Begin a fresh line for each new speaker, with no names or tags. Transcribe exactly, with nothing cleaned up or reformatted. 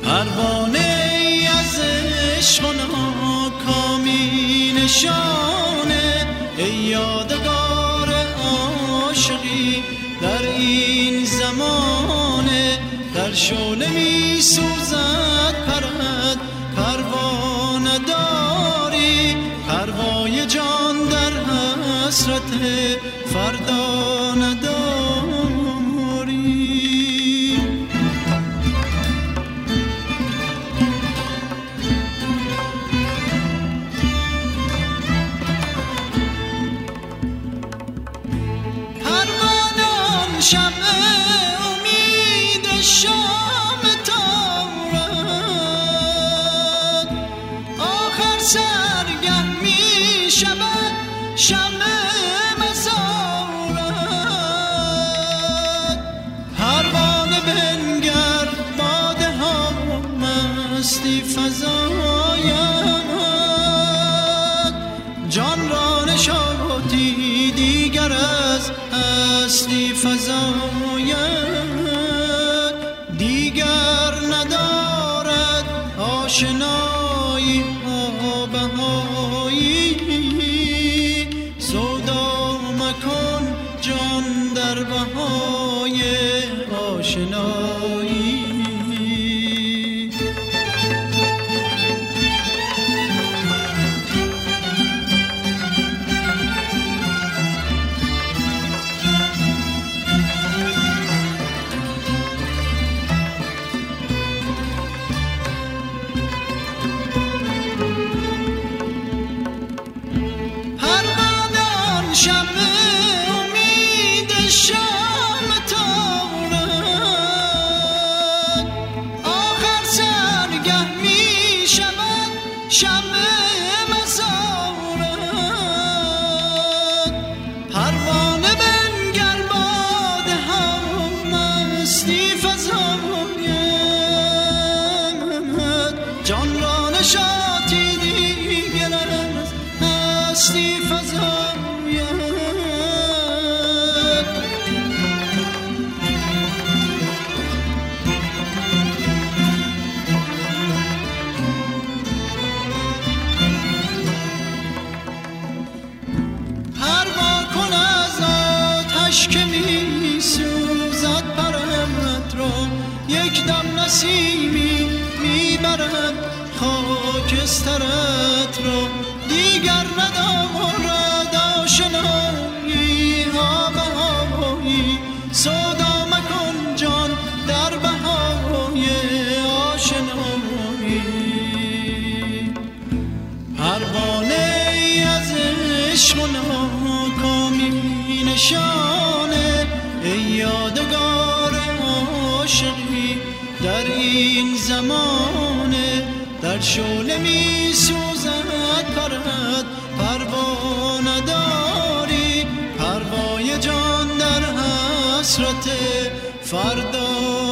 پروانه از عشق و ناکامی نشانه، ای یادگار عاشقی در این زمانه. در شعله می سوزد پرد پروانه داری، پروای جان در حسرت فردا نداری. پروانه شمع امید شام تارد، آخر سرگه می شود شمع مزارد. پروانه بنگر باده ها مستی فزاید، جان را نشاطی دیگر از هستی فزاید. دیگر ندارد آشنایی ها بهایی، سودا مکن جان در بهای آشنایی. شمع امید شام تارد، آخر سرگه می شود شمع مزارد. پروانه بنگر باده ها مستی فزاید، جان را نشاطی دیگر از هستی فزاید. که می سوزد پرد را، یک دم نسیمی می برد خاکسترت را. دیگر ندارد آشنایی ها بهایی، سودا مکن جان در بهای آشنایی. پروانه از عشق و ناکامی نشانه، ای یادگار عاشقی در این زمانه. در شعله می سوزد پرد پروانه داری، پروای جان در حسرت فردا